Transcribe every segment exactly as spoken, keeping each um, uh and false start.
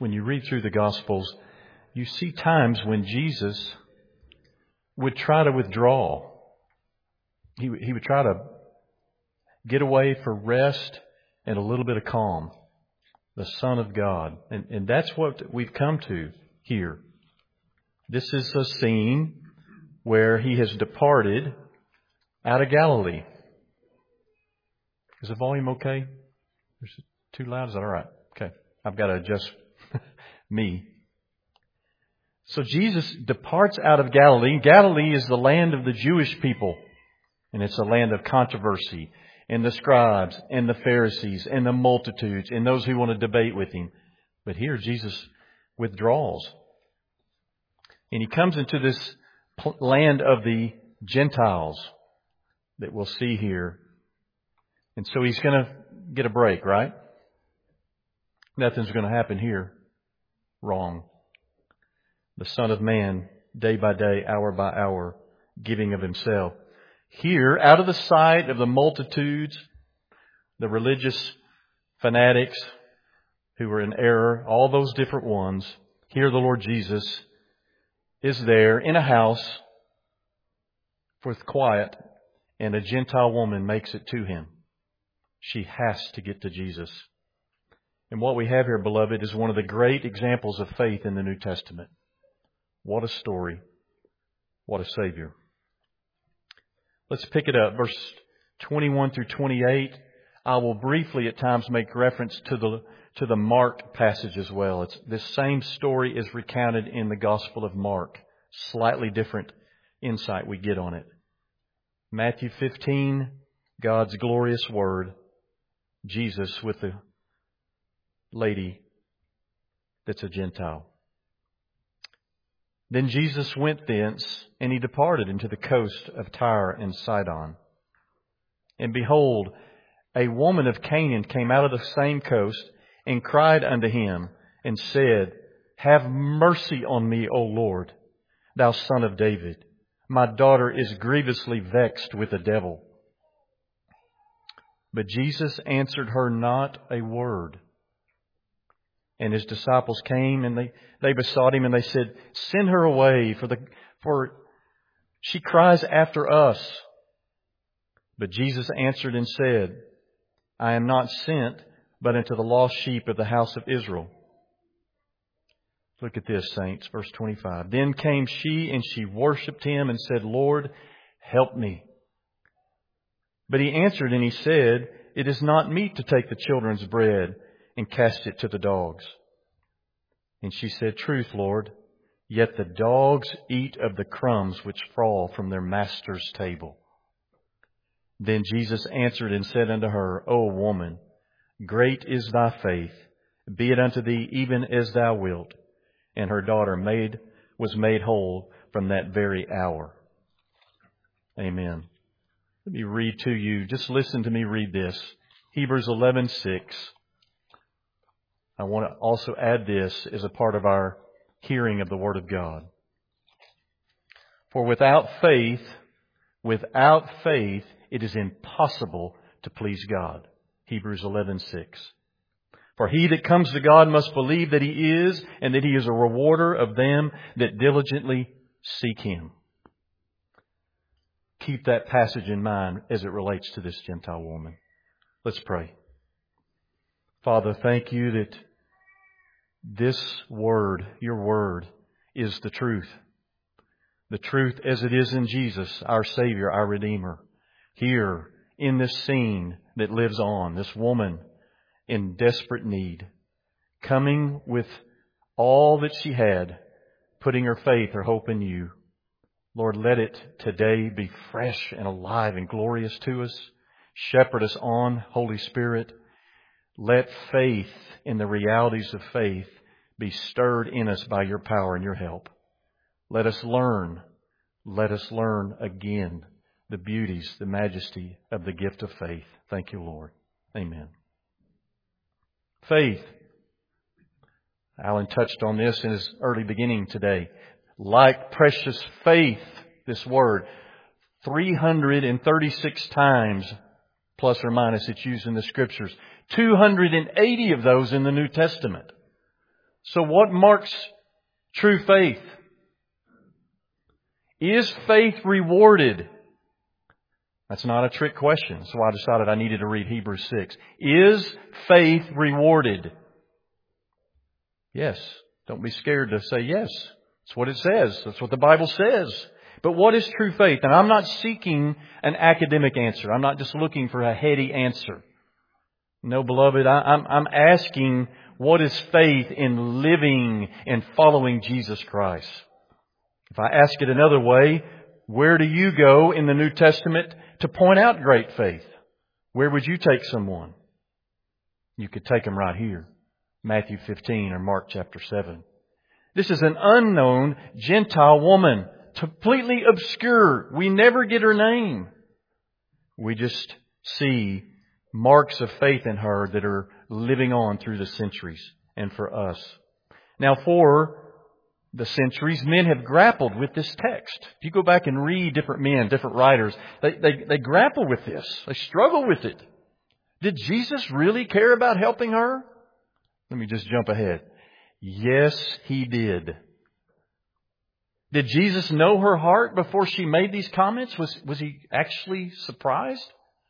when you read through the Gospels, you see times when Jesus would try to withdraw. He, he would try to get away for rest and a little bit of calm. The Son of God. And, and that's what we've come to here. This is a scene where He has departed out of Galilee. Is the volume okay? Is it too loud? Is that all right? Okay. I've got to adjust me. So Jesus departs out of Galilee. Galilee is the land of the Jewish people. And it's a land of controversy. And the scribes and the Pharisees and the multitudes and those who want to debate with Him. But here Jesus withdraws. And He comes into this land of the Gentiles that we'll see here. And so He's going to get a break, right? Nothing's going to happen here. Wrong. The Son of Man, day by day, hour by hour, giving of Himself. Here, out of the sight of the multitudes, the religious fanatics who were in error, all those different ones, here the Lord Jesus is there in a house with quiet, and a Gentile woman makes it to Him. She has to get to Jesus. And what we have here, beloved, is one of the great examples of faith in the New Testament. What a story. What a Savior. Let's pick it up. Verse twenty-one through twenty-eight. I will briefly at times make reference to the to the Mark passage as well. It's this same story is recounted in the Gospel of Mark. Slightly different insight we get on it. Matthew fifteen, God's glorious word. Jesus with the lady that's a Gentile. Then Jesus went thence, and He departed into the coast of Tyre and Sidon. And behold, a woman of Canaan came out of the same coast, and cried unto Him, and said, Have mercy on me, O Lord, thou Son of David. My daughter is grievously vexed with the devil. But Jesus answered her not a word. And His disciples came and they, they besought Him and they said, Send her away, for the for she cries after us. But Jesus answered and said, I am not sent but into the lost sheep of the house of Israel. Look at this, saints, verse twenty-five. Then came she and she worshipped Him and said, Lord, help me. But He answered and He said, It is not meet to take the children's bread and cast it to the dogs. And she said, Truth, Lord, yet the dogs eat of the crumbs which fall from their master's table. Then Jesus answered and said unto her, O woman, great is thy faith, be it unto thee even as thou wilt. And her daughter made was made whole from that very hour. Amen. Let me read to you. Just listen to me read this. Hebrews eleven six. I want to also add this as a part of our hearing of the Word of God. For without faith, without faith, it is impossible to please God. Hebrews eleven six. For he that comes to God must believe that He is, and that He is a rewarder of them that diligently seek Him. Keep that passage in mind as it relates to this Gentile woman. Let's pray. Father, thank You that this Word, Your Word, is the truth. The truth as it is in Jesus, our Savior, our Redeemer. Here, in this scene that lives on, this woman in desperate need, coming with all that she had, putting her faith, her hope in You. Lord, let it today be fresh and alive and glorious to us. Shepherd us on, Holy Spirit. Let faith in the realities of faith be stirred in us by Your power and Your help. Let us learn, let us learn again the beauties, the majesty of the gift of faith. Thank You, Lord. Amen. Faith. Alan touched on this in his early beginning today. Like precious faith, this word, three hundred thirty-six times, plus or minus, it's used in the Scriptures. two hundred eighty of those in the New Testament. So what marks true faith? Is faith rewarded? That's not a trick question. So I decided I needed to read Hebrews six. Is faith rewarded? Yes. Don't be scared to say yes. That's what it says. That's what the Bible says. But what is true faith? And I'm not seeking an academic answer. I'm not just looking for a heady answer. No, beloved, I, I'm, I'm asking, what is faith in living and following Jesus Christ? If I ask it another way, where do you go in the New Testament to point out great faith? Where would you take someone? You could take them right here. Matthew fifteen or Mark chapter seven. This is an unknown Gentile woman, completely obscure. We never get her name. We just see marks of faith in her that are living on through the centuries and for us. Now, for the centuries, men have grappled with this text. If you go back and read different men, different writers, they, they, they grapple with this. They struggle with it. Did Jesus really care about helping her? Let me just jump ahead. Yes, He did. Did Jesus know her heart before she made these comments? Was, was He actually surprised?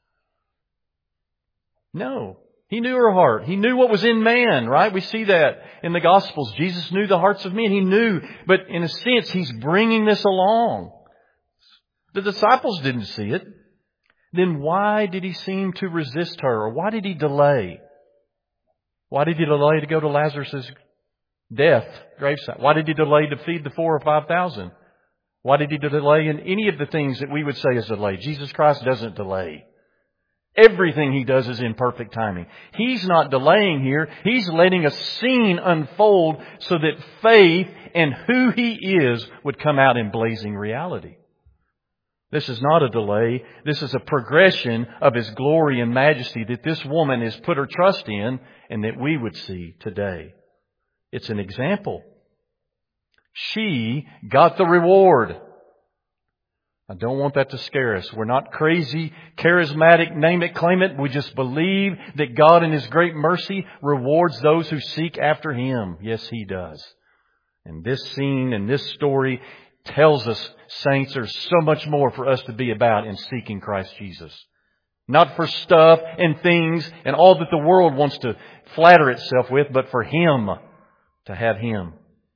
No. He knew her heart. He knew what was in man, right? We see that in the Gospels. Jesus knew the hearts of men. He knew. But in a sense, He's bringing this along. The disciples didn't see it. Then why did He seem to resist her? Or why did He delay? Why did He delay to go to Lazarus' death, gravesite? Why did He delay to feed the four or five thousand? Why did He delay in any of the things that we would say is delay? Jesus Christ doesn't delay. Everything He does is in perfect timing. He's not delaying here. He's letting a scene unfold so that faith and who He is would come out in blazing reality. This is not a delay. This is a progression of His glory and majesty that this woman has put her trust in and that we would see today. It's an example. She got the reward. I don't want that to scare us. We're not crazy, charismatic, name it, claim it. We just believe that God in His great mercy rewards those who seek after Him. Yes, He does. And this scene and this story tells us, saints, there's so much more for us to be about in seeking Christ Jesus. Not for stuff and things and all that the world wants to flatter itself with, but for Him, to have Him.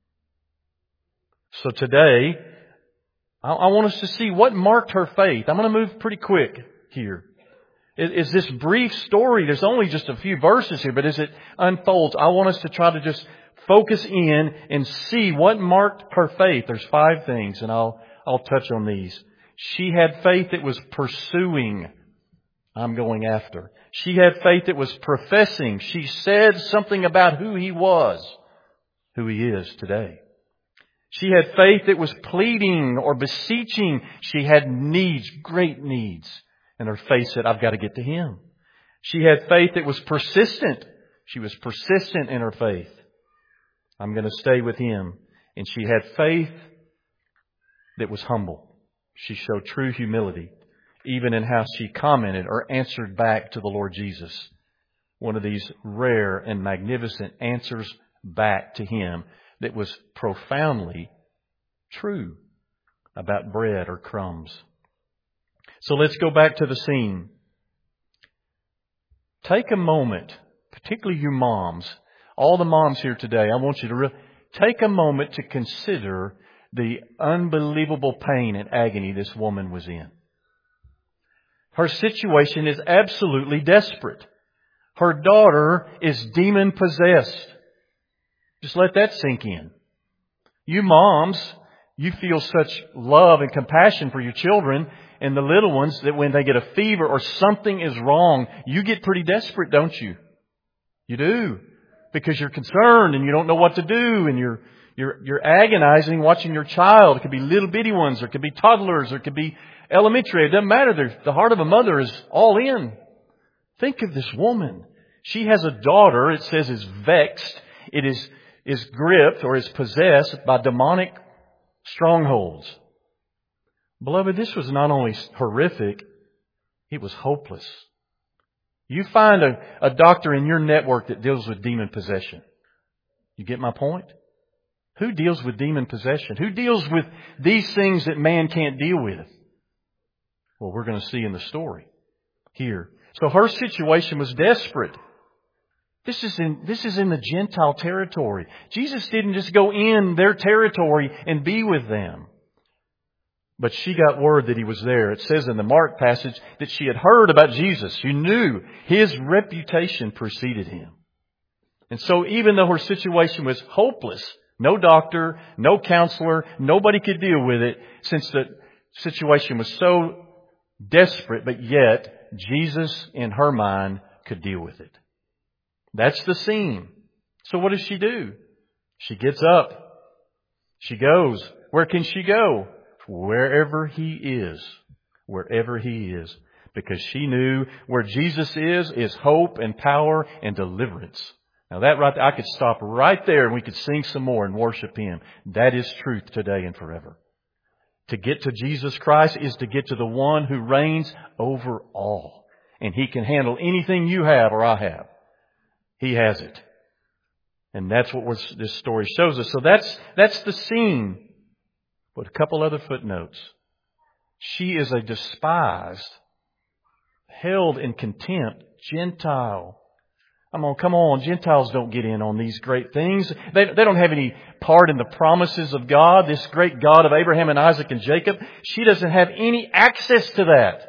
So today, I want us to see what marked her faith. I'm going to move pretty quick here. Is this brief story, there's only just a few verses here, but as it unfolds, I want us to try to just focus in and see what marked her faith. There's five things, and I'll I'll touch on these. She had faith that was pursuing. I'm going after. She had faith that was professing. She said something about who He was, who He is today. She had faith that was pleading or beseeching. She had needs, great needs. And her faith said, I've got to get to Him. She had faith that was persistent. She was persistent in her faith. I'm going to stay with Him. And she had faith that was humble. She showed true humility, even in how she commented or answered back to the Lord Jesus. One of these rare and magnificent answers back to Him that was profoundly true about bread or crumbs. So let's go back to the scene. Take a moment, particularly you moms, all the moms here today, I want you to re- take a moment to consider the unbelievable pain and agony this woman was in. Her situation is absolutely desperate. Her daughter is demon-possessed. Just let that sink in. You moms, you feel such love and compassion for your children and the little ones that when they get a fever or something is wrong, you get pretty desperate, don't you? You do. Because you're concerned and you don't know what to do and you're you're you're agonizing watching your child. It could be little bitty ones, or it could be toddlers, or it could be elementary. It doesn't matter. There's, the heart of a mother is all in. Think of this woman. She has a daughter, it says, is vexed. It is is gripped or is possessed by demonic strongholds. Beloved, this was not only horrific, it was hopeless. You find a, a doctor in your network that deals with demon possession. You get my point? Who deals with demon possession? Who deals with these things that man can't deal with? Well, we're going to see in the story here. So her situation was desperate. This is in, this is in the Gentile territory. Jesus didn't just go in their territory and be with them. But she got word that He was there. It says in the Mark passage that she had heard about Jesus. She knew His reputation preceded Him. And so even though her situation was hopeless, no doctor, no counselor, nobody could deal with it, since the situation was so desperate, but yet Jesus, in her mind, could deal with it. That's the scene. So what does she do? She gets up. She goes. Where can she go? Wherever He is. Wherever He is. Because she knew where Jesus is, is hope and power and deliverance. Now that right there, I could stop right there and we could sing some more and worship Him. That is truth today and forever. To get to Jesus Christ is to get to the one who reigns over all. And He can handle anything you have or I have. He has it. And that's what this story shows us. So that's, that's the scene. But a couple other footnotes. She is a despised, held in contempt, Gentile. Come on, come on. Gentiles don't get in on these great things. They, they don't have any part in the promises of God, this great God of Abraham and Isaac and Jacob. She doesn't have any access to that.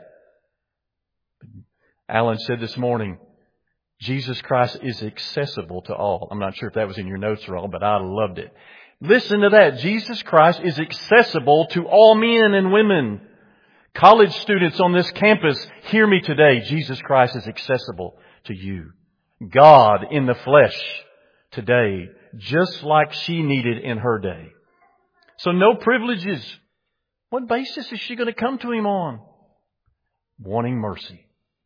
Alan said this morning, Jesus Christ is accessible to all. I'm not sure if that was in your notes or all, but I loved it. Listen to that. Jesus Christ is accessible to all men and women. College students on this campus, hear me today. Jesus Christ is accessible to you. God in the flesh today, just like she needed in her day. So no privileges. What basis is she going to come to Him on? Wanting mercy.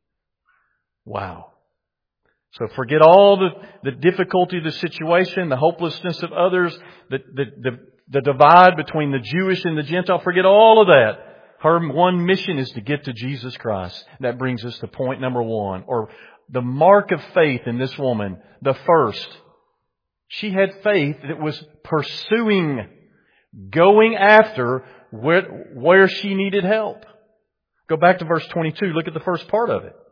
Wow. So forget all the, the difficulty of the situation, the hopelessness of others, the, the, the, the divide between the Jewish and the Gentile. Forget all of that. Her one mission is to get to Jesus Christ. That brings us to point number one, or the mark of faith in this woman. The first, she had faith that was pursuing, going after where, where she needed help. Go back to verse twenty-two. Look at the first part of it.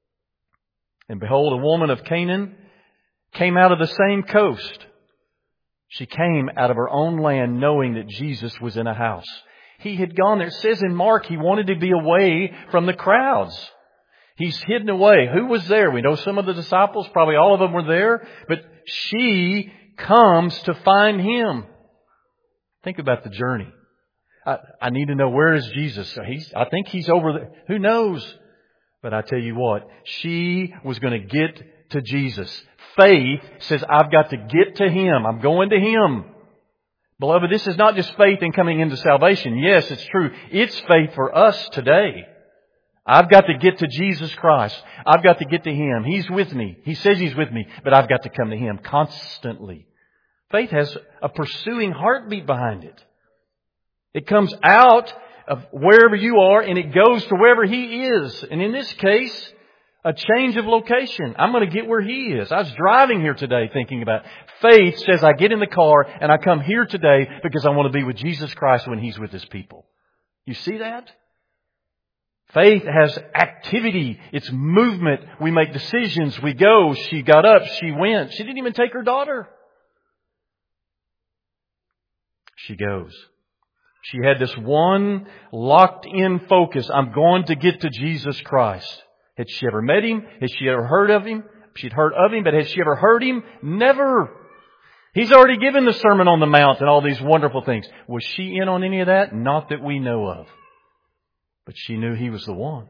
And behold, a woman of Canaan came out of the same coast. She came out of her own land knowing that Jesus was in a house. He had gone there. It says in Mark he wanted to be away from the crowds. He's hidden away. Who was there? We know some of the disciples, probably all of them were there. But she comes to find Him. Think about the journey. I, I need to know, where is Jesus? He's, I think He's over there. Who knows? But I tell you what, she was going to get to Jesus. Faith says, I've got to get to Him. I'm going to Him. Beloved, this is not just faith in coming into salvation. Yes, it's true. It's faith for us today. I've got to get to Jesus Christ. I've got to get to Him. He's with me. He says He's with me, but I've got to come to Him constantly. Faith has a pursuing heartbeat behind it. It comes out of wherever you are and it goes to wherever He is. And in this case, a change of location. I'm going to get where He is. I was driving here today thinking about it. Faith says I get in the car and I come here today because I want to be with Jesus Christ when He's with His people. You see that? Faith has activity. It's movement. We make decisions. We go. She got up. She went. She didn't even take her daughter. She goes. She had this one locked in focus. I'm going to get to Jesus Christ. Had she ever met Him? Had she ever heard of Him? She'd heard of Him, but had she ever heard Him? Never. He's already given the Sermon on the Mount and all these wonderful things. Was she in on any of that? Not that we know of. But she knew He was the one.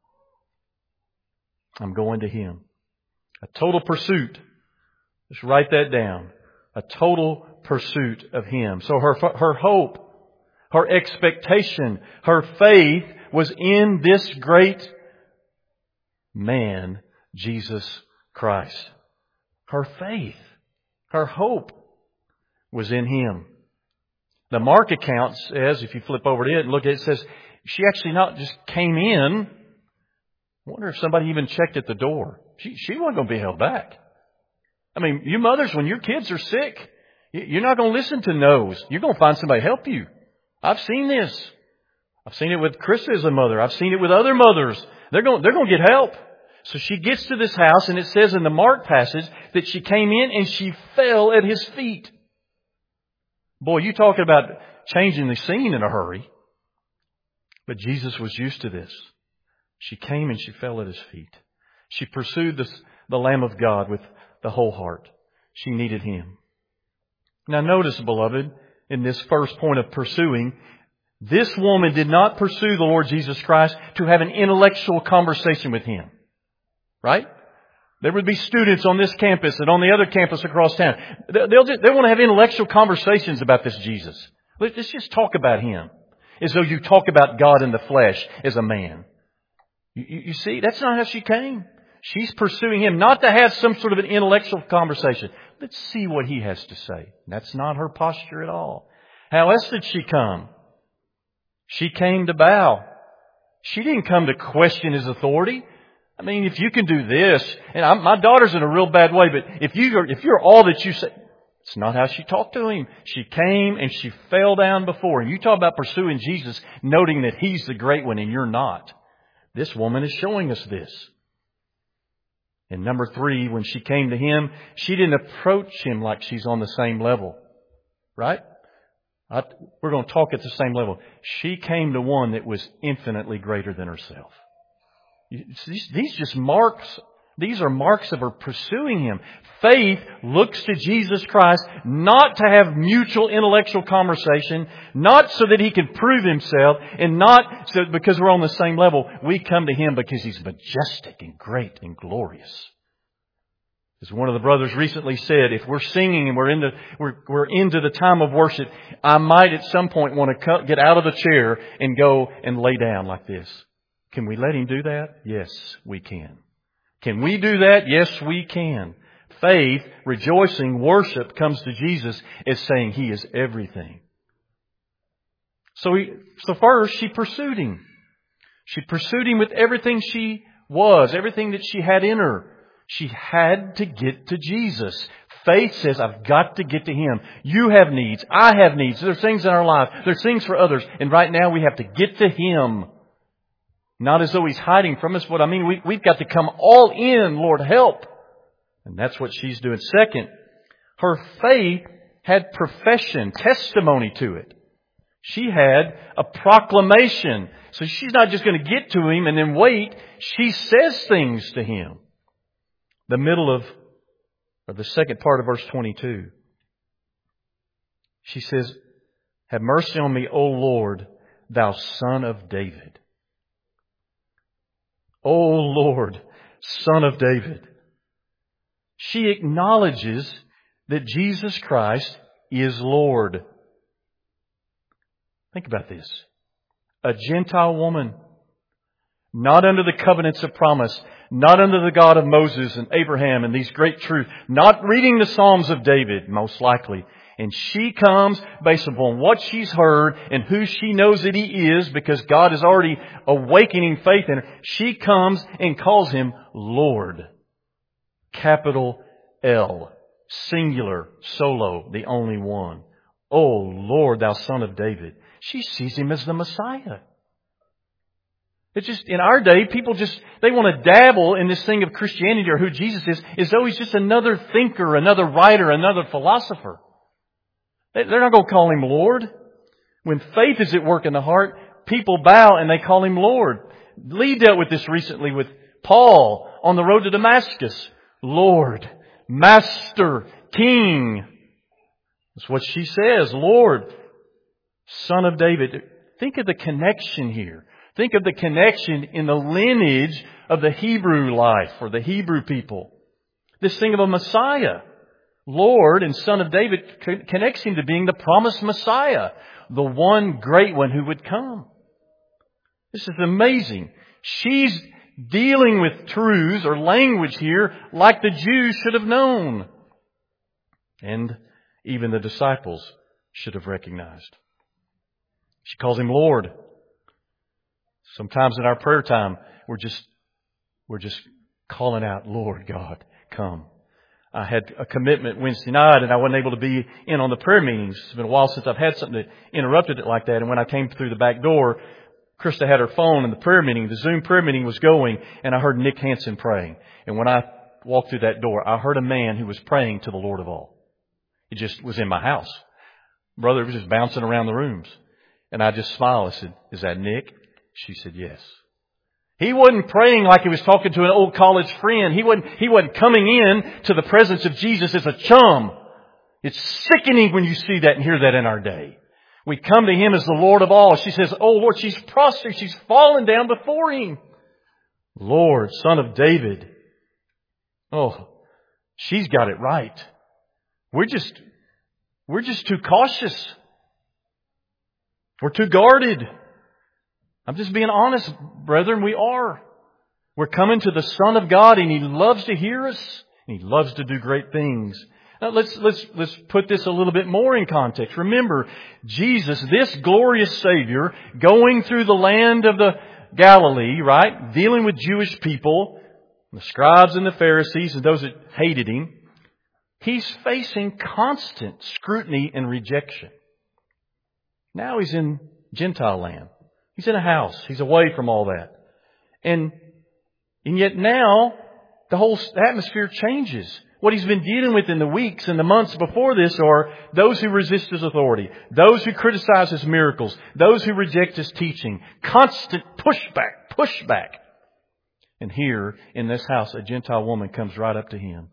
I'm going to Him. A total pursuit. Just write that down. A total pursuit of Him. So her, her hope, her expectation, her faith was in this great man, Jesus Christ. Her faith, her hope was in Him. The Mark account says, if you flip over to it and look at it, it says she actually not just came in. I wonder if somebody even checked at the door. She, she wasn't going to be held back. I mean, you mothers, when your kids are sick, you're not going to listen to no's. You're going to find somebody to help you. I've seen this. I've seen it with Chris as a mother. I've seen it with other mothers. They're going, they're going to get help. So she gets to this house, and it says in the Mark passage that she came in and she fell at His feet. Boy, you talking about changing the scene in a hurry. But Jesus was used to this. She came and she fell at His feet. She pursued this, the Lamb of God with the whole heart. She needed Him. Now notice, beloved, in this first point of pursuing, this woman did not pursue the Lord Jesus Christ to have an intellectual conversation with Him. Right? There would be students on this campus and on the other campus across town. They'll just, they want to have intellectual conversations about this Jesus. Let's just talk about Him as though you talk about God in the flesh as a man. You, you, you see, that's not how she came. She's pursuing Him, not to have some sort of an intellectual conversation. Let's see what He has to say. That's not her posture at all. How else did she come? She came to bow. She didn't come to question His authority. I mean, if you can do this, and I'm, my daughter's in a real bad way, but if you if you're all that you say, it's not how she talked to Him. She came and she fell down before Him. You talk about pursuing Jesus, noting that He's the great one and you're not. This woman is showing us this. And number three, when she came to Him, she didn't approach Him like she's on the same level. Right? I, we're going to talk at the same level. She came to one that was infinitely greater than herself. These, these just marks, these are marks of her pursuing Him. Faith looks to Jesus Christ not to have mutual intellectual conversation, not so that He can prove Himself, and not so because we're on the same level. We come to Him because He's majestic and great and glorious. As one of the brothers recently said, if we're singing and we're into, we're, we're into the time of worship, I might at some point want to cut, get out of the chair and go and lay down like this. Can we let Him do that? Yes, we can. Can we do that? Yes, we can. Faith, rejoicing, worship comes to Jesus as saying He is everything. So, he, so first, she pursued Him. She pursued Him with everything she was, everything that she had in her. She had to get to Jesus. Faith says, I've got to get to Him. You have needs. I have needs. There's things in our life. There's things for others. And right now we have to get to Him. Not as though He's hiding from us. What I mean, we, we've got to come all in, Lord, help. And that's what she's doing. Second, her faith had profession, testimony to it. She had a proclamation. So she's not just going to get to Him and then wait. She says things to Him. The middle of, or the second part of verse twenty-two. She says, have mercy on me, O Lord, Thou Son of David. O Lord, Son of David. She acknowledges that Jesus Christ is Lord. Think about this. A Gentile woman, not under the covenants of promise, not under the God of Moses and Abraham and these great truths, not reading the Psalms of David, most likely. And she comes based upon what she's heard and who she knows that He is, because God is already awakening faith in her. She comes and calls Him Lord. Capital L. Singular. Solo. The only one. Oh Lord, Thou Son of David. She sees Him as the Messiah. It's just, in our day, people just, they want to dabble in this thing of Christianity or who Jesus is, as though He's just another thinker, another writer, another philosopher. They're not going to call Him Lord. When faith is at work in the heart, people bow and they call Him Lord. Lee dealt with this recently with Paul on the road to Damascus. Lord, Master, King. That's what she says. Lord, Son of David. Think of the connection here. Think of the connection in the lineage of the Hebrew life or the Hebrew people. This thing of a Messiah. Lord and Son of David connects Him to being the promised Messiah, the one great one who would come. This is amazing. She's dealing with truths or language here like the Jews should have known. And even the disciples should have recognized. She calls Him Lord. Sometimes in our prayer time, we're just, we're just calling out, Lord God, come. I had a commitment Wednesday night and I wasn't able to be in on the prayer meetings. It's been a while since I've had something that interrupted it like that. And when I came through the back door, Krista had her phone and the prayer meeting, the Zoom prayer meeting was going, and I heard Nick Hansen praying. And when I walked through that door, I heard a man who was praying to the Lord of all. It just was in my house. Brother, it was just bouncing around the rooms. And I just smiled. I said, "Is that Nick?" She said, "Yes." He wasn't praying like he was talking to an old college friend. He wasn't, he wasn't coming in to the presence of Jesus as a chum. It's sickening when you see that and hear that in our day. We come to Him as the Lord of all. She says, "Oh Lord," she's prostrate. She's fallen down before Him. "Lord, Son of David." Oh, she's got it right. We're just, we're just too cautious. We're too guarded. I'm just being honest, brethren, we are. We're coming to the Son of God and He loves to hear us and He loves to do great things. Now let's, let's, let's put this a little bit more in context. Remember, Jesus, this glorious Savior, going through the land of the Galilee, right? Dealing with Jewish people, the scribes and the Pharisees and those that hated Him. He's facing constant scrutiny and rejection. Now He's in Gentile land. He's in a house. He's away from all that. And, and yet now, the whole atmosphere changes. What He's been dealing with in the weeks and the months before this are those who resist His authority, those who criticize His miracles, those who reject His teaching. Constant pushback, pushback. And here, in this house, a Gentile woman comes right up to Him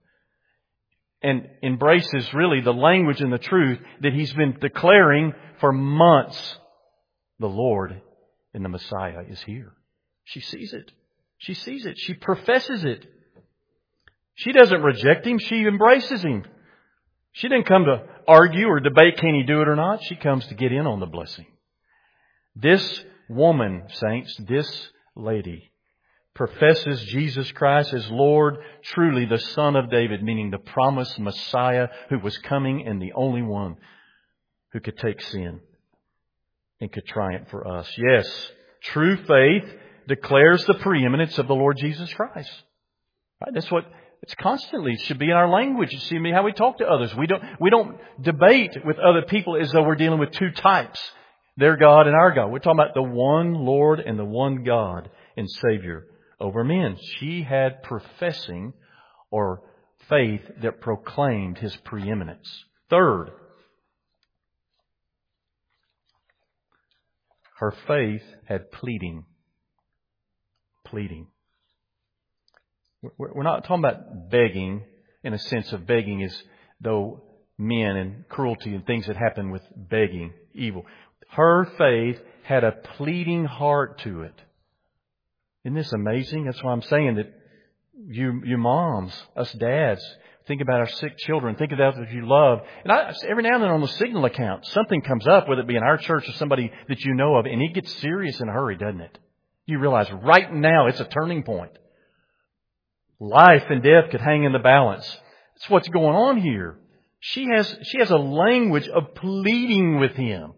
and embraces really the language and the truth that He's been declaring for months. The Lord and the Messiah is here. She sees it. She sees it. She professes it. She doesn't reject Him. She embraces Him. She didn't come to argue or debate can He do it or not. She comes to get in on the blessing. This woman, saints, this lady, professes Jesus Christ as Lord, truly the Son of David, meaning the promised Messiah who was coming and the only one who could take sin and could triumph for us. Yes, true faith declares the preeminence of the Lord Jesus Christ. Right? That's what it's constantly it should be in our language. You see me how we talk to others. We don't we don't debate with other people as though we're dealing with two types, their God and our God. We're talking about the one Lord and the one God and Savior over men. She had professing or faith that proclaimed His preeminence. Third, her faith had pleading. Pleading. We're not talking about begging in a sense of begging as though men and cruelty and things that happen with begging, evil. Her faith had a pleading heart to it. Isn't this amazing? That's why I'm saying that you, you moms, us dads, think about our sick children. Think about those you love. And I, every now and then on the Signal account, something comes up, whether it be in our church or somebody that you know of, and it gets serious in a hurry, doesn't it? You realize right now it's a turning point. Life and death could hang in the balance. That's what's going on here. She has, she has a language of pleading with Him.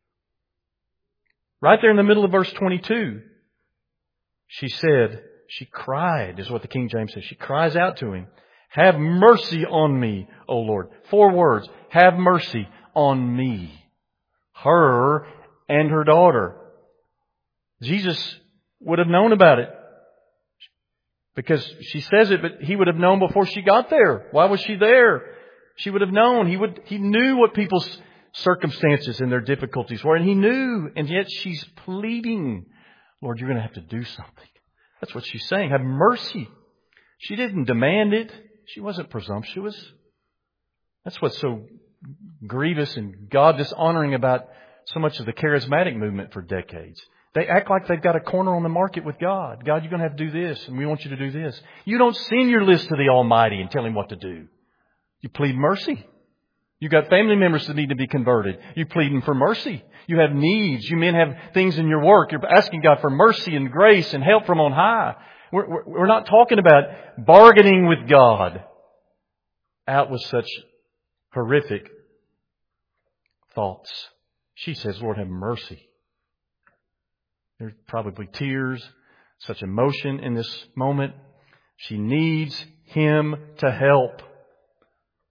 Right there in the middle of verse twenty-two. She said, she cried, is what the King James says. She cries out to Him. "Have mercy on me, O Lord." Four words. Have mercy on me. Her and her daughter. Jesus would have known about it. Because she says it, but He would have known before she got there. Why was she there? She would have known. He would, He knew what people's circumstances and their difficulties were. And He knew. And yet she's pleading, "Lord, you're going to have to do something." That's what she's saying. Have mercy. She didn't demand it. She wasn't presumptuous. That's what's so grievous and God dishonoring about so much of the charismatic movement for decades. They act like they've got a corner on the market with God. God, you're going to have to do this, and we want you to do this. You don't send your list to the Almighty and tell Him what to do. You plead mercy. You've got family members that need to be converted. You plead Him for mercy. You have needs. You men have things in your work. You're asking God for mercy and grace and help from on high. We're, we're, we're not talking about bargaining with God out with such horrific thoughts. She says, "Lord, have mercy." There's probably tears, such emotion in this moment. She needs Him to help.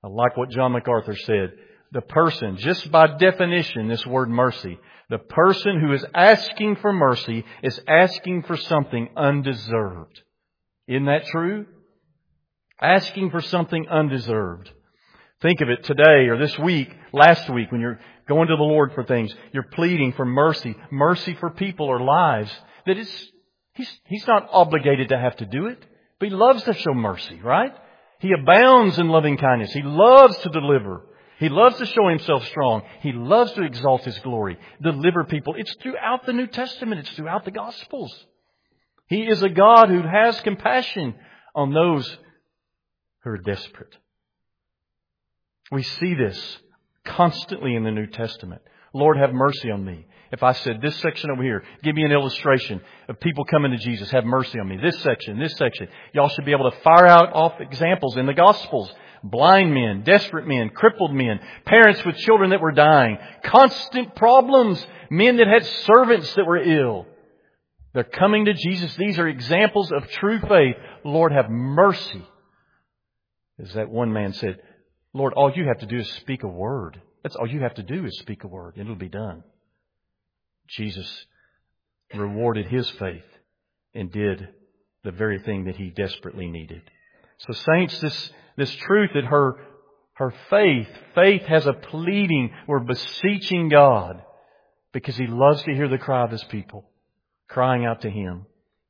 I like what John MacArthur said. The person, just by definition, this word mercy, the person who is asking for mercy is asking for something undeserved. Isn't that true? Asking for something undeserved. Think of it today or this week, last week, when you're going to the Lord for things. You're pleading for mercy, mercy for people or lives. That it's, he's, he's not obligated to have to do it, but He loves to show mercy, right? He abounds in loving kindness. He loves to deliver. He loves to show Himself strong. He loves to exalt His glory, deliver people. It's throughout the New Testament. It's throughout the Gospels. He is a God who has compassion on those who are desperate. We see this constantly in the New Testament. Lord, have mercy on me. If I said this section over here, give me an illustration of people coming to Jesus, have mercy on me. This section, this section. Y'all should be able to fire out off examples in the Gospels. Blind men, desperate men, crippled men, parents with children that were dying, constant problems, men that had servants that were ill. They're coming to Jesus. These are examples of true faith. Lord, have mercy. As that one man said, Lord, all you have to do is speak a word. That's all you have to do is speak a word. It'll be done. Jesus rewarded his faith and did the very thing that he desperately needed. So saints, this, this truth that her, her faith, faith has a pleading. We're beseeching God because He loves to hear the cry of His people, crying out to Him.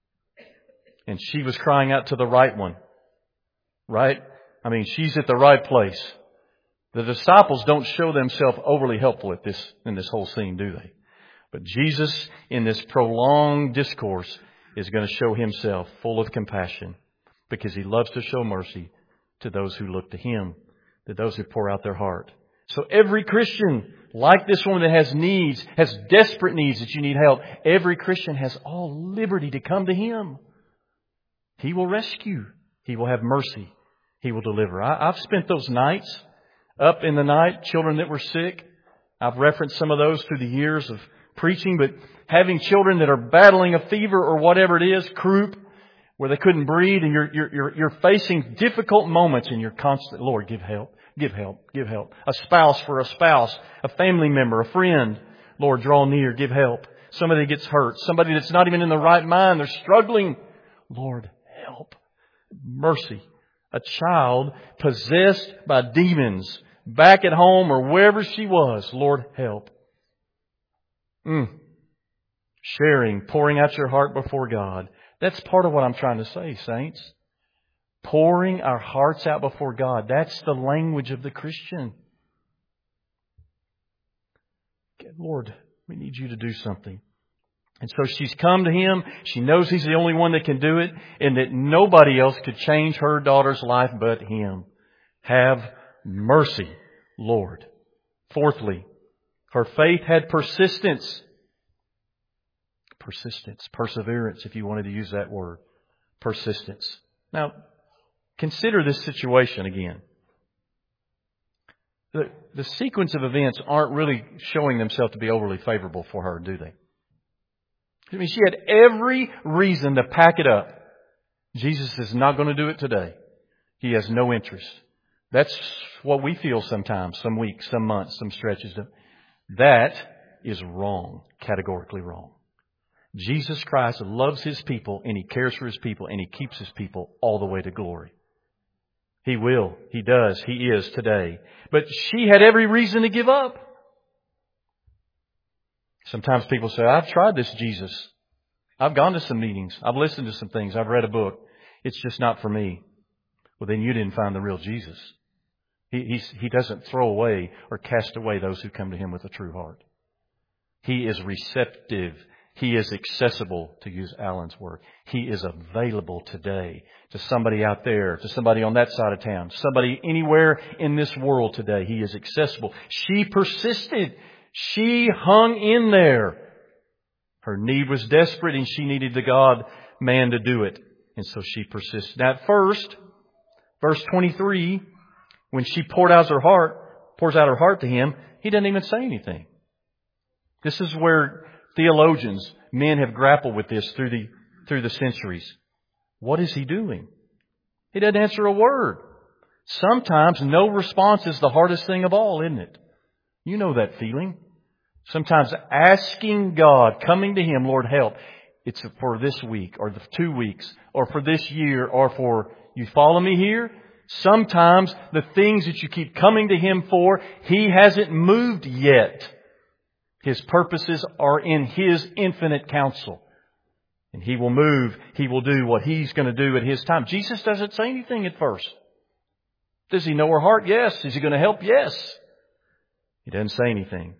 And she was crying out to the right one, right? I mean, she's at the right place. The disciples don't show themselves overly helpful at this, in this whole scene, do they? But Jesus, in this prolonged discourse, is going to show Himself full of compassion because He loves to show mercy to those who look to Him, to those who pour out their heart. So every Christian, like this woman that has needs, has desperate needs that you need help, every Christian has all liberty to come to Him. He will rescue. He will have mercy. He will deliver. I, I've spent those nights up in the night, children that were sick. I've referenced some of those through the years of preaching, but having children that are battling a fever or whatever it is, croup, where they couldn't breathe, and you're, you're, you're, you're facing difficult moments and you're constant, Lord, give help, give help, give help. A spouse for a spouse, a family member, a friend. Lord, draw near, give help. Somebody gets hurt, somebody that's not even in the right mind, they're struggling. Lord, help. Mercy. A child possessed by demons back at home or wherever she was. Lord, help. Mm. Sharing, pouring out your heart before God. That's part of what I'm trying to say, saints. Pouring our hearts out before God. That's the language of the Christian. Lord, we need you to do something. And so she's come to Him. She knows He's the only one that can do it, and that nobody else could change her daughter's life but Him. Have mercy, Lord. Fourthly, her faith had persistence. Persistence, perseverance, if you wanted to use that word. Persistence. Now, consider this situation again. The, the sequence of events aren't really showing themselves to be overly favorable for her, do they? I mean, she had every reason to pack it up. Jesus is not going to do it today. He has no interest. That's what we feel sometimes, some weeks, some months, some stretches. That is wrong, categorically wrong. Jesus Christ loves His people, and He cares for His people, and He keeps His people all the way to glory. He will. He does. He is today. But she had every reason to give up. Sometimes people say, I've tried this Jesus. I've gone to some meetings. I've listened to some things. I've read a book. It's just not for me. Well, then you didn't find the real Jesus. He, he's, he doesn't throw away or cast away those who come to Him with a true heart. He is receptive. He is accessible, to use Alan's word. He is available today to somebody out there, to somebody on that side of town, somebody anywhere in this world today. He is accessible. She persisted. She hung in there. Her need was desperate, and she needed the God-man to do it. And so she persisted. Now at first, verse twenty-three, when she poured out her heart, pours out her heart to Him, He doesn't even say anything. This is where theologians, men have grappled with this through the, through the centuries. What is He doing? He doesn't answer a word. Sometimes no response is the hardest thing of all, isn't it? You know that feeling. Sometimes asking God, coming to Him, Lord, help. It's for this week or the two weeks or for this year or for, you follow me here? Sometimes the things that you keep coming to Him for, He hasn't moved yet. His purposes are in His infinite counsel. And He will move. He will do what He's going to do at His time. Jesus doesn't say anything at first. Does He know our heart? Yes. Is He going to help? Yes. He doesn't say anything.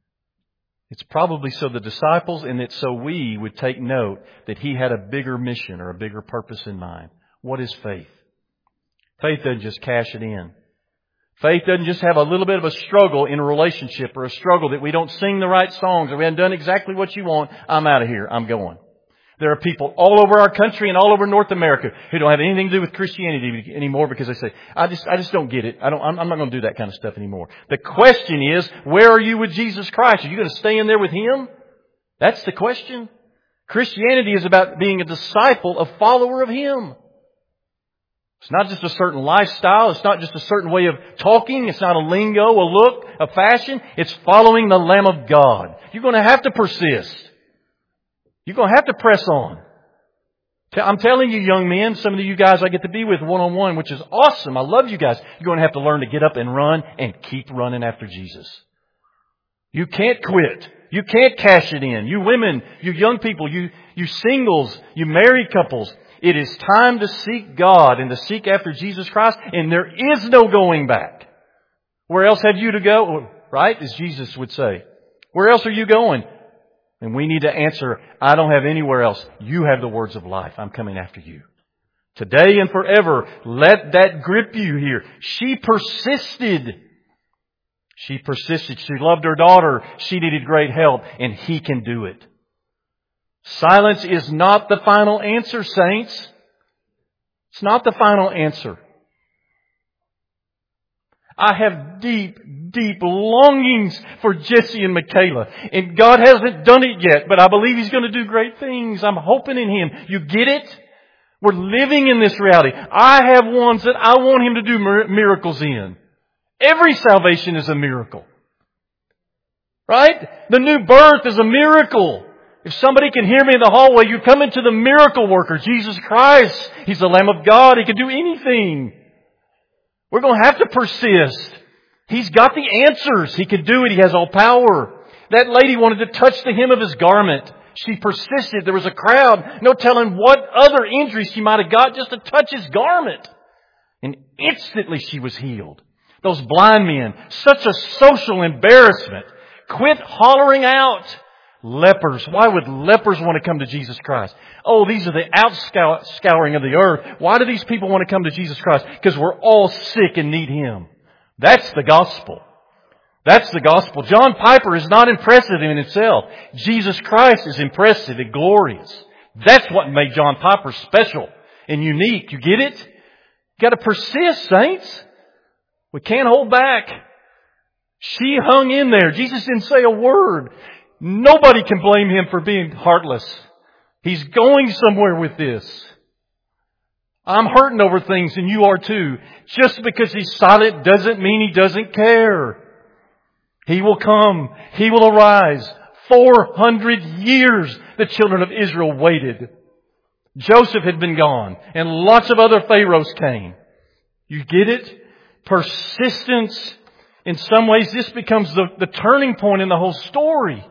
It's probably so the disciples and it's so we would take note that He had a bigger mission or a bigger purpose in mind. What is faith? Faith doesn't just cash it in. Faith doesn't just have a little bit of a struggle in a relationship or a struggle that we don't sing the right songs or we haven't done exactly what you want. I'm out of here. I'm going. There are people all over our country and all over North America who don't have anything to do with Christianity anymore because they say, I just, I just don't get it. I don't, I'm, I'm not going to do that kind of stuff anymore. The question is, where are you with Jesus Christ? Are you going to stay in there with Him? That's the question. Christianity is about being a disciple, a follower of Him. It's not just a certain lifestyle. It's not just a certain way of talking. It's not a lingo, a look, a fashion. It's following the Lamb of God. You're going to have to persist. You're going to have to press on. I'm telling you, young men, some of you guys I get to be with one-on-one, which is awesome. I love you guys. You're going to have to learn to get up and run and keep running after Jesus. You can't quit. You can't cash it in. You women, you young people, you, you singles, you married couples. It is time to seek God and to seek after Jesus Christ, and there is no going back. Where else have you to go? Right? As Jesus would say. Where else are you going? And we need to answer, I don't have anywhere else. You have the words of life. I'm coming after you. Today and forever, let that grip you here. She persisted. She persisted. She loved her daughter. She needed great help, and He can do it. Silence is not the final answer, saints. It's not the final answer. I have deep, deep longings for Jesse and Michaela. And God hasn't done it yet, but I believe He's going to do great things. I'm hoping in Him. You get it? We're living in this reality. I have ones that I want Him to do miracles in. Every salvation is a miracle. Right? The new birth is a miracle. If somebody can hear me in the hallway, you come into the miracle worker, Jesus Christ. He's the Lamb of God. He can do anything. We're going to have to persist. He's got the answers. He can do it. He has all power. That lady wanted to touch the hem of His garment. She persisted. There was a crowd. No telling what other injury she might have got just to touch His garment. And instantly she was healed. Those blind men, such a social embarrassment. Quit hollering out. Lepers. Why would lepers want to come to Jesus Christ? Oh, these are the outscouring of the earth. Why do these people want to come to Jesus Christ? Because we're all sick and need Him. That's the gospel. That's the gospel. John Piper is not impressive in itself. Jesus Christ is impressive and glorious. That's what made John Piper special and unique. You get it? You got to persist, saints. We can't hold back. She hung in there. Jesus didn't say a word. Nobody can blame Him for being heartless. He's going somewhere with this. I'm hurting over things and you are too. Just because He's silent doesn't mean He doesn't care. He will come. He will arise. four hundred years the children of Israel waited. Joseph had been gone and lots of other pharaohs came. You get it? Persistence. In some ways this becomes the, the turning point in the whole story.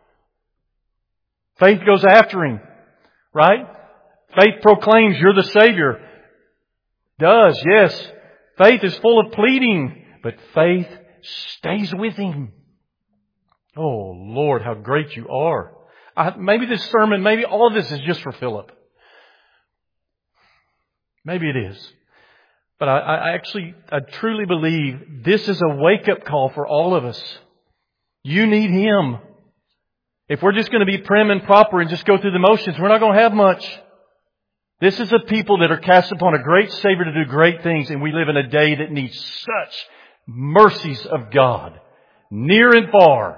Faith goes after Him, right? Faith proclaims, you're the Savior. Does, yes. Faith is full of pleading, but faith stays with Him. Oh, Lord, how great you are. I, maybe this sermon, maybe all of this is just for Philip. Maybe it is. But I, I actually, I truly believe this is a wake-up call for all of us. You need Him. If we're just going to be prim and proper and just go through the motions, we're not going to have much. This is a people that are cast upon a great Savior to do great things, and we live in a day that needs such mercies of God, near and far.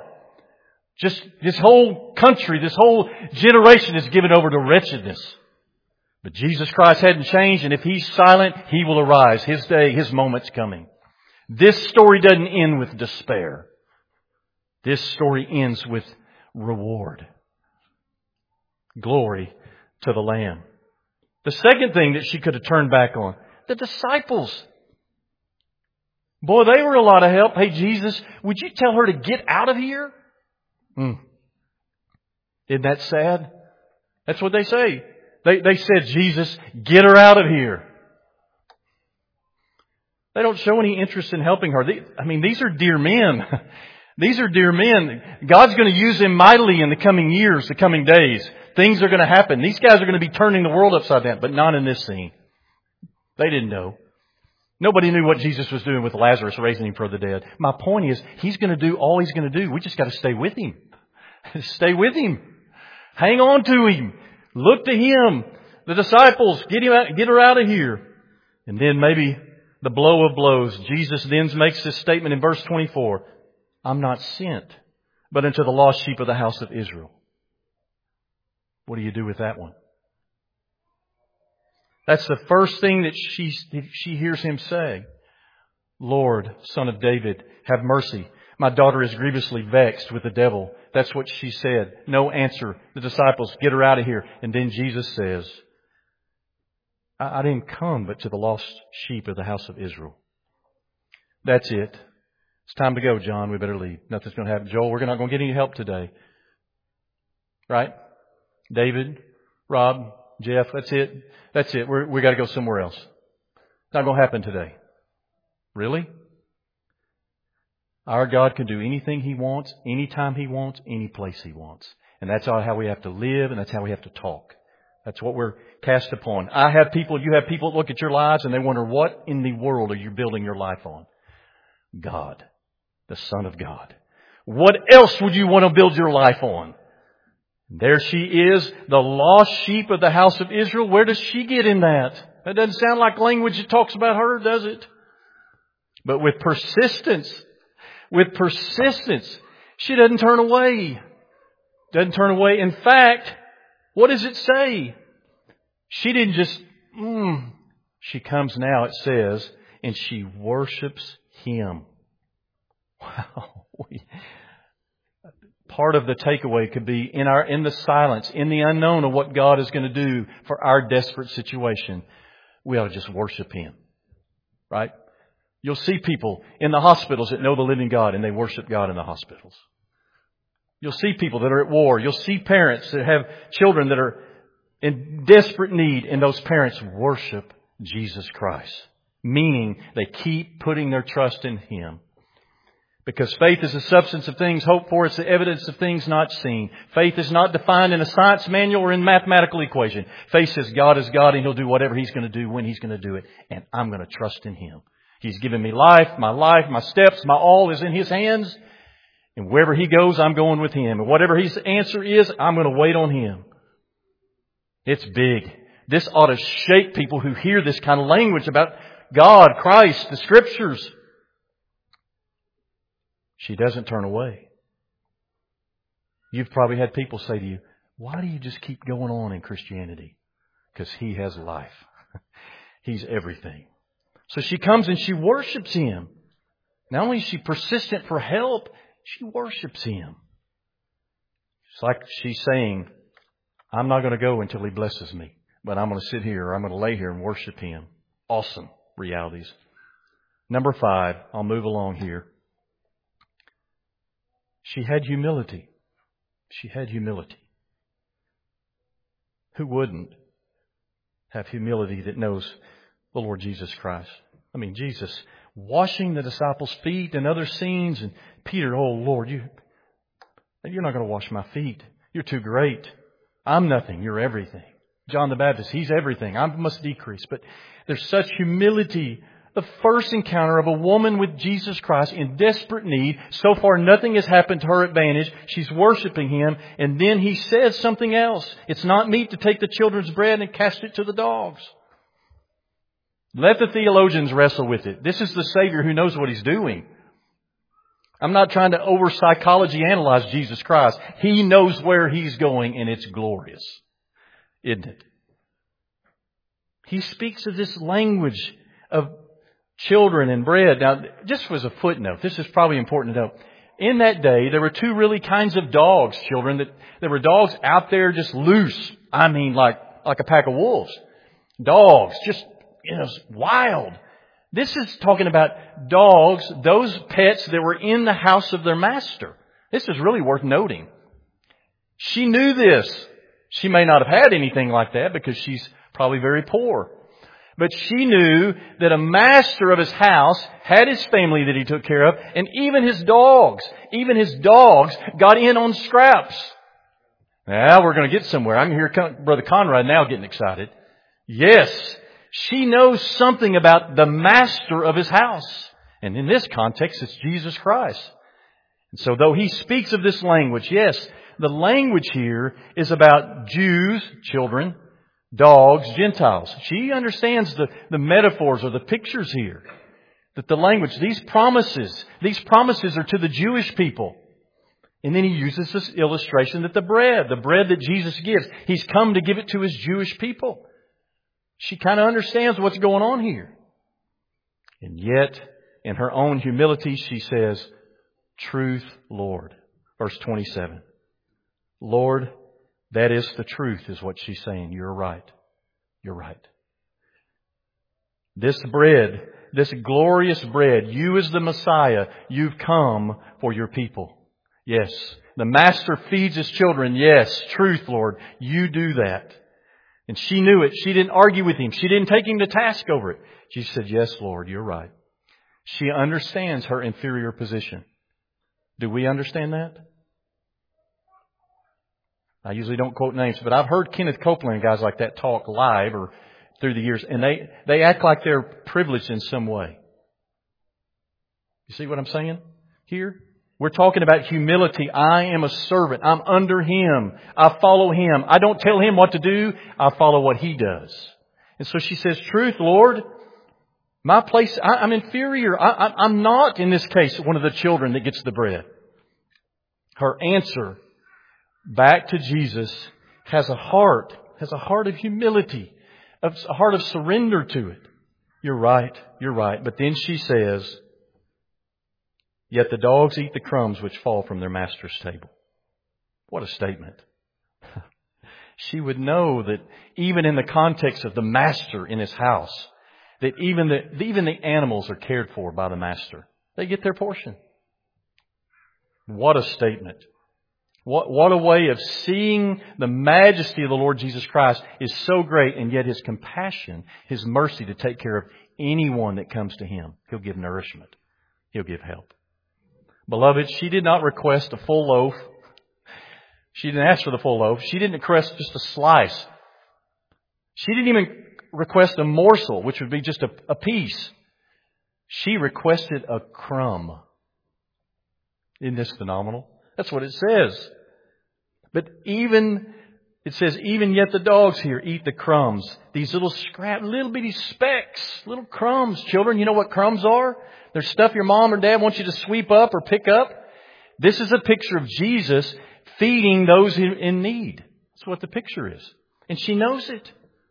Just this whole country, this whole generation is given over to wretchedness. But Jesus Christ hadn't changed, and if He's silent, He will arise. His day, His moment's coming. This story doesn't end with despair. This story ends with reward. Glory to the Lamb. The second thing that she could have turned back on, the disciples. Boy, they were a lot of help. Hey, Jesus, would you tell her to get out of here? Hmm. Isn't that sad? That's what they say. They, they said, Jesus, get her out of here. They don't show any interest in helping her. They, I mean, these are dear men. These are dear men. God's going to use them mightily in the coming years, the coming days. Things are going to happen. These guys are going to be turning the world upside down, but not in this scene. They didn't know. Nobody knew what Jesus was doing with Lazarus, raising him from the dead. My point is, He's going to do all He's going to do. We just got to stay with Him. Stay with Him. Hang on to Him. Look to Him. The disciples, get him out, get her out of here. And then maybe the blow of blows. Jesus then makes this statement in verse twenty-four. I'm not sent, but unto the lost sheep of the house of Israel. What do you do with that one? That's the first thing that she, she hears Him say. Lord, Son of David, have mercy. My daughter is grievously vexed with the devil. That's what she said. No answer. The disciples, get her out of here. And then Jesus says, I, I didn't come but to the lost sheep of the house of Israel. That's it. It's time to go, John. We better leave. Nothing's going to happen. Joel, we're not going to get any help today. Right? David, Rob, Jeff, that's it. That's it. We're, we got to go somewhere else. It's not going to happen today. Really? Our God can do anything He wants, anytime He wants, any place He wants. And that's how we have to live, and that's how we have to talk. That's what we're cast upon. I have people, you have people that look at your lives and they wonder, what in the world are you building your life on? God, the Son of God. What else would you want to build your life on? There she is, the lost sheep of the house of Israel. Where does she get in that? That doesn't sound like language that talks about her, does it? But with persistence, with persistence, she doesn't turn away. Doesn't turn away. In fact, what does it say? She didn't just, mm. She comes now, it says, and she worships Him. Wow. Part of the takeaway could be in our, in the silence, in the unknown of what God is going to do for our desperate situation, we ought to just worship Him. Right? You'll see people in the hospitals that know the living God and they worship God in the hospitals. You'll see people that are at war. You'll see parents that have children that are in desperate need, and those parents worship Jesus Christ. Meaning they keep putting their trust in Him. Because faith is the substance of things hoped for. It's the evidence of things not seen. Faith is not defined in a science manual or in mathematical equation. Faith says God is God and He'll do whatever He's going to do when He's going to do it. And I'm going to trust in Him. He's given me life. My life, my steps, my all is in His hands. And wherever He goes, I'm going with Him. And whatever His answer is, I'm going to wait on Him. It's big. This ought to shake people who hear this kind of language about God, Christ, the Scriptures. She doesn't turn away. You've probably had people say to you, why do you just keep going on in Christianity? Because He has life. He's everything. So she comes and she worships Him. Not only is she persistent for help, she worships Him. It's like she's saying, I'm not going to go until He blesses me, but I'm going to sit here or I'm going to lay here and worship Him. Awesome realities. Number five, I'll move along here. She had humility. She had humility. Who wouldn't have humility that knows the Lord Jesus Christ? I mean, Jesus washing the disciples' feet and other scenes. And Peter, oh Lord, you, you're not going to wash my feet. You're too great. I'm nothing. You're everything. John the Baptist, he's everything. I must decrease. But there's such humility. The first encounter of a woman with Jesus Christ in desperate need. So far, nothing has happened to her advantage. She's worshiping Him. And then He says something else. It's not meet to take the children's bread and cast it to the dogs. Let the theologians wrestle with it. This is the Savior who knows what He's doing. I'm not trying to over psychology analyze Jesus Christ. He knows where He's going, and it's glorious. Isn't it? He speaks of this language of children and bread. Now, just as a footnote, this is probably important to know. In that day, there were two really kinds of dogs, children. That there were dogs out there just loose. I mean, like, like a pack of wolves. Dogs, just, you know, wild. This is talking about dogs, those pets that were in the house of their master. This is really worth noting. She knew this. She may not have had anything like that because she's probably very poor. But she knew that a master of his house had his family that he took care of, and even his dogs, even his dogs got in on scraps. Now we're going to get somewhere. I can hear Brother Conrad now getting excited. Yes, she knows something about the master of his house. And in this context, it's Jesus Christ. And so though he speaks of this language, yes, the language here is about Jews, children, dogs, Gentiles. She understands the, the metaphors or the pictures here. That the language, these promises, these promises are to the Jewish people. And then he uses this illustration that the bread, the bread that Jesus gives, He's come to give it to His Jewish people. She kind of understands what's going on here. And yet, in her own humility, she says, "Truth, Lord." Verse twenty-seven. Lord, that is the truth, is what she's saying. You're right. You're right. This bread, this glorious bread, you as the Messiah, you've come for your people. Yes. The Master feeds His children. Yes. Truth, Lord. You do that. And she knew it. She didn't argue with Him. She didn't take Him to task over it. She said, "Yes, Lord, you're right." She understands her inferior position. Do we understand that? I usually don't quote names, but I've heard Kenneth Copeland and guys like that talk live or through the years, and they, they act like they're privileged in some way. You see what I'm saying here? We're talking about humility. I am a servant. I'm under Him. I follow Him. I don't tell Him what to do. I follow what He does. And so she says, "Truth, Lord, my place, I, I'm inferior. I, I, I'm not, in this case, one of the children that gets the bread." Her answer back to Jesus has a heart, has a heart of humility, a heart of surrender to it. You're right, you're right. But then she says, "Yet the dogs eat the crumbs which fall from their master's table." What a statement. She would know that even in the context of the master in his house, that even the, even the animals are cared for by the master. They get their portion. What a statement. What, what a way of seeing the majesty of the Lord Jesus Christ is so great, and yet His compassion, His mercy to take care of anyone that comes to Him. He'll give nourishment. He'll give help. Beloved, she did not request a full loaf. She didn't ask for the full loaf. She didn't request just a slice. She didn't even request a morsel, which would be just a, a piece. She requested a crumb. Isn't this phenomenal? That's what it says. But even, it says, even yet the dogs here eat the crumbs. These little scrap, little bitty specks, little crumbs. Children, you know what crumbs are? They're stuff your mom or dad wants you to sweep up or pick up. This is a picture of Jesus feeding those in need. That's what the picture is. And she knows it.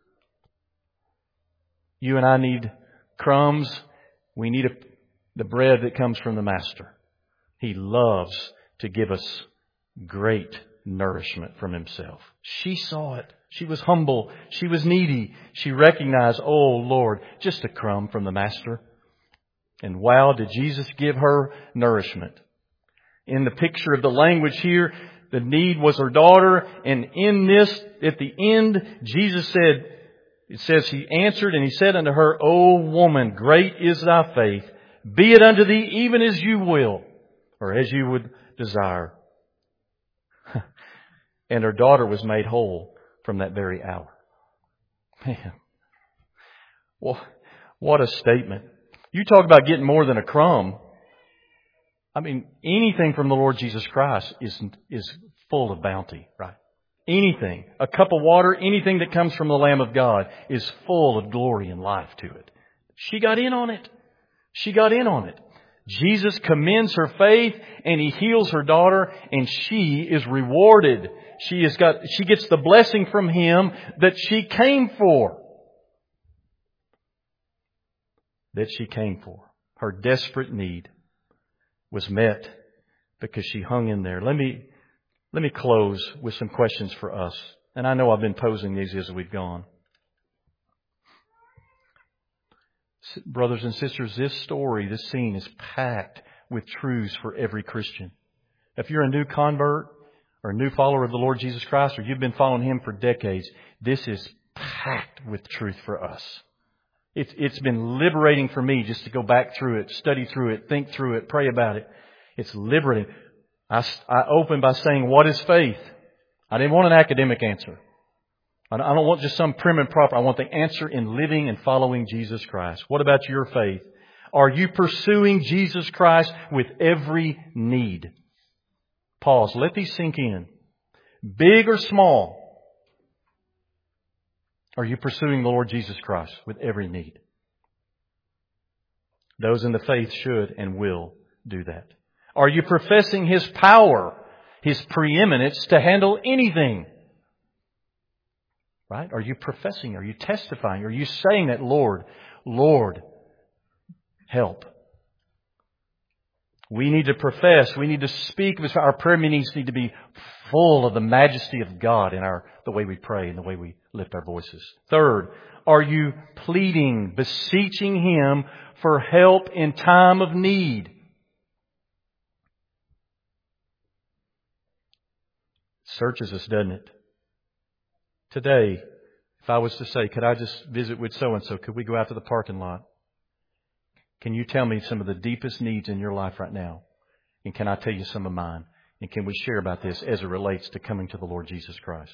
You and I need crumbs. We need a, the bread that comes from the Master. He loves to give us great nourishment from Himself. She saw it. She was humble. She was needy. She recognized, "Oh Lord, just a crumb from the Master." And wow, did Jesus give her nourishment. In the picture of the language here, the need was her daughter. And in this, at the end, Jesus said, it says, He answered and He said unto her, "O woman, great is thy faith. Be it unto thee even as you will," or as you would desire. And her daughter was made whole from that very hour. Man, well, what a statement. You talk about getting more than a crumb. I mean, anything from the Lord Jesus Christ is, is full of bounty, right? Anything. A cup of water, anything that comes from the Lamb of God is full of glory and life to it. She got in on it. She got in on it. Jesus commends her faith and He heals her daughter, and she is rewarded. She has got, she gets the blessing from Him that she came for. that she came for. Her desperate need was met because she hung in there. Let me, let me close with some questions for us. And I know I've been posing these as we've gone. Brothers and sisters, this story, this scene is packed with truths for every Christian. If you're a new convert or a new follower of the Lord Jesus Christ, or you've been following Him for decades, this is packed with truth for us. It's, it's been liberating for me just to go back through it, study through it, think through it, pray about it. It's liberating. I, I opened by saying, what is faith? I didn't want an academic answer. I don't want just some prim and proper. I want the answer in living and following Jesus Christ. What about your faith? Are you pursuing Jesus Christ with every need? Pause. Let these sink in. Big or small, are you pursuing the Lord Jesus Christ with every need? Those in the faith should and will do that. Are you professing His power, His preeminence to handle anything? Right? Are you professing? Are you testifying? Are you saying that, Lord, Lord, help? We need to profess. We need to speak. Our prayer meetings need to be full of the majesty of God in our the way we pray and the way we lift our voices. Third, are you pleading, beseeching Him for help in time of need? Searches us, doesn't it? Today, if I was to say, could I just visit with so-and-so? Could we go out to the parking lot? Can you tell me some of the deepest needs in your life right now? And can I tell you some of mine? And can we share about this as it relates to coming to the Lord Jesus Christ?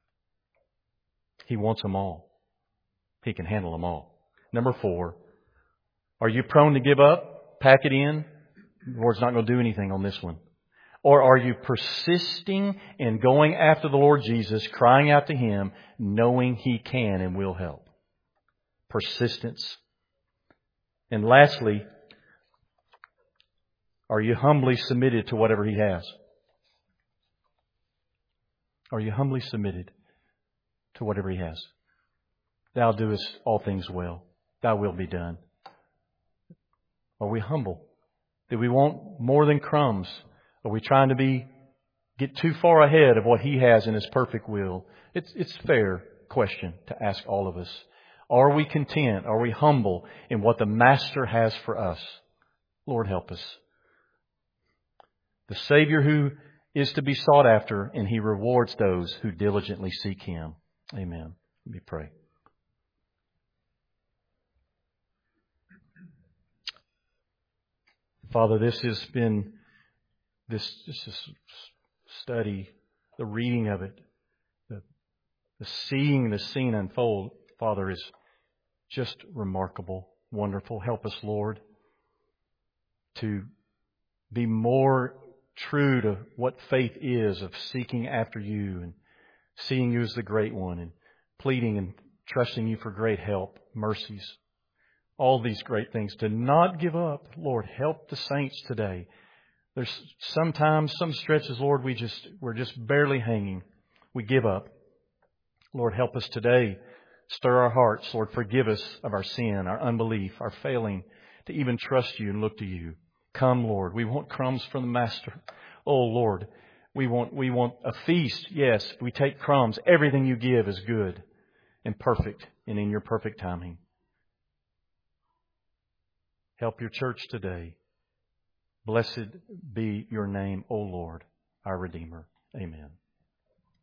He wants them all. He can handle them all. Number four, are you prone to give up? Pack it in? The Lord's not going to do anything on this one. Or are you persisting in going after the Lord Jesus, crying out to Him, knowing He can and will help? Persistence. And lastly, are you humbly submitted to whatever He has? Are you humbly submitted to whatever He has? Thou doest all things well. Thy will be done. Are we humble? Do we want more than crumbs? Are we trying to be get too far ahead of what He has in His perfect will? It's it's a fair question to ask all of us. Are we content? Are we humble in what the Master has for us? Lord, help us. The Savior who is to be sought after, and He rewards those who diligently seek Him. Amen. Let me pray. Father, this has been This, this is study, the reading of it, the, the seeing the scene unfold, Father, is just remarkable, wonderful. Help us, Lord, to be more true to what faith is, of seeking after You and seeing You as the great one and pleading and trusting You for great help, mercies, all these great things. To not give up. Lord, help the saints today. There's sometimes, some stretches, Lord, we just, we're just barely hanging. We give up. Lord, help us today. Stir our hearts. Lord, forgive us of our sin, our unbelief, our failing to even trust You and look to You. Come, Lord. We want crumbs from the Master. Oh, Lord, we want, we want a feast. Yes, we take crumbs. Everything You give is good and perfect and in Your perfect timing. Help Your church today. Blessed be Your name, O Lord, our Redeemer. Amen.